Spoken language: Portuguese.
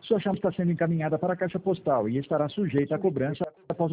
Sua chave está sendo encaminhada para a caixa postal e estará sujeita à cobrança após